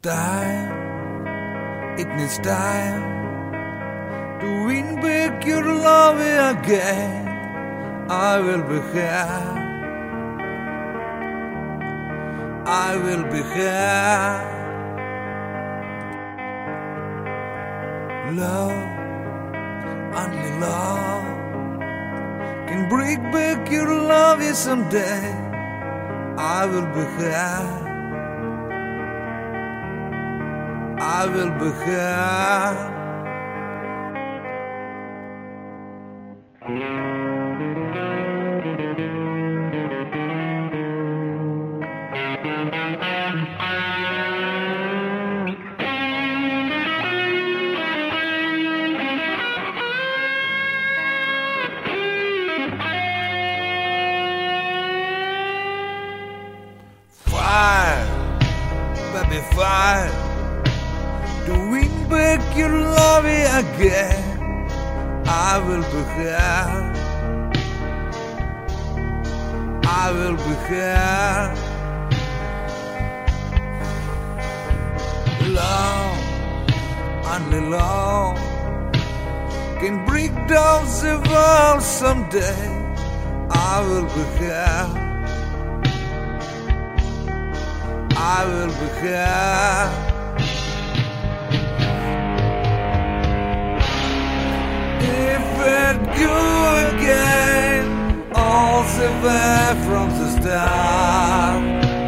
It needs time to win back your love again. I will be here. I will be here. Love, only love can bring back your love someday. I will be here. I will be here. Fire, baby, fire. To win back your love again, I will be here. I will be here. Love, only love can break down the world someday. I will be here. I will be here. You again, all the way from the start.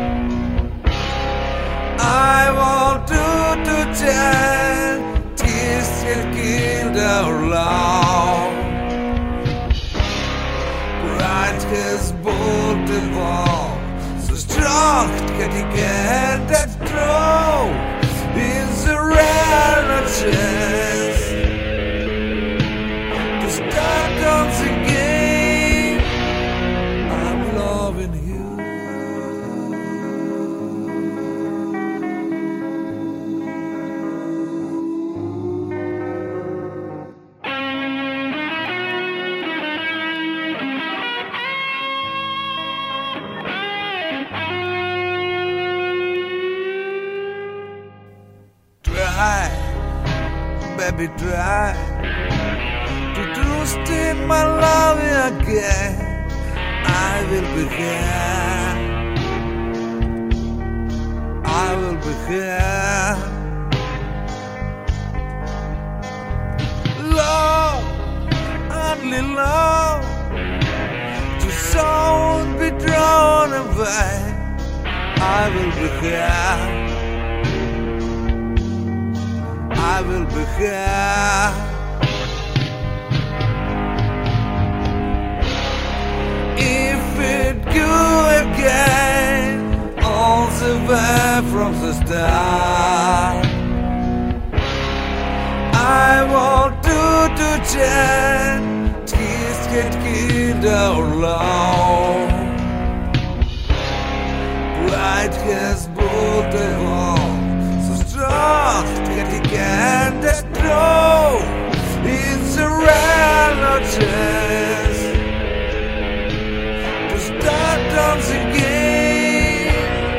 I want to tell, tears can kill our love. Pride has built the wall, so strong that he can't throw. It's a rare chance. Start once again. I'm loving you. Try, baby, try to trust in my love again. I will be here. I will be here. Love, only love, to soon be drawn away. I will be here. I will be here. Again, all the way from the start. I want to change. Tears get killed our love. Pride has built the wall, so strong that he can't throw. It's a rare chance. Start once again.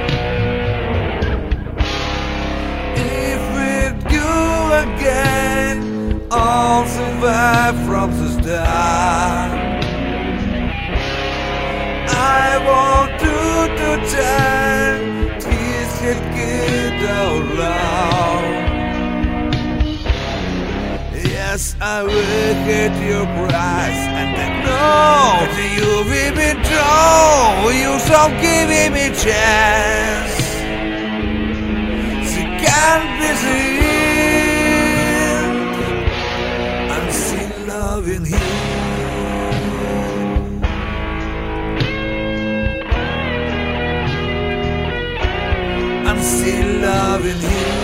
If with you again, all the way from the start. I want to turn. Tears get killed out loud. Yes, I will get your price, and I know that you will be true. You don't give him a chance. She can't be seen. I'm still loving you. I'm still loving you.